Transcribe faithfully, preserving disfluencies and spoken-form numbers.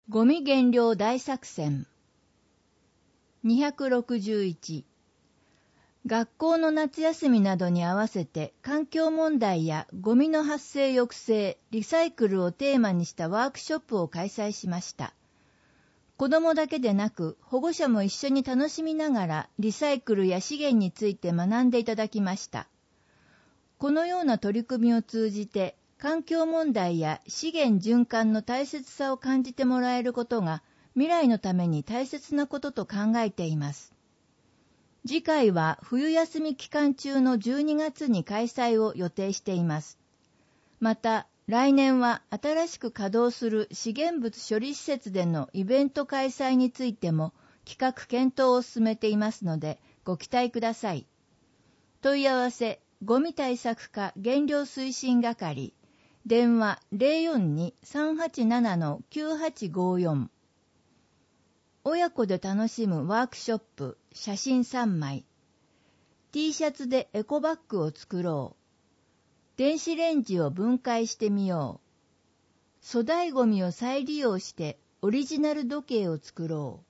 ゴミ減量大作戦。にひゃくろくじゅういち、学校の夏休みなどに合わせて環境問題やゴミの発生抑制、リサイクルをテーマにしたワークショップを開催しました。子どもだけでなく保護者も一緒に楽しみながらリサイクルや資源について学んでいただきました。このような取り組みを通じて環境問題や資源循環の大切さを感じてもらえることが未来のために大切なことと考えています。次回は冬休み期間中のじゅうにがつに開催を予定しています。また、来年は新しく稼働する資源物処理施設でのイベント開催についても企画検討を進めていますのでご期待ください。問い合わせ、ゴミ対策課減量推進係、電話 ゼロよんに さんはちなな きゅうはちごよん。親子で楽しむワークショップ、写真さんまい。T シャツでエコバッグを作ろう。電子レンジを分解してみよう。粗大ゴミを再利用してオリジナル時計を作ろう。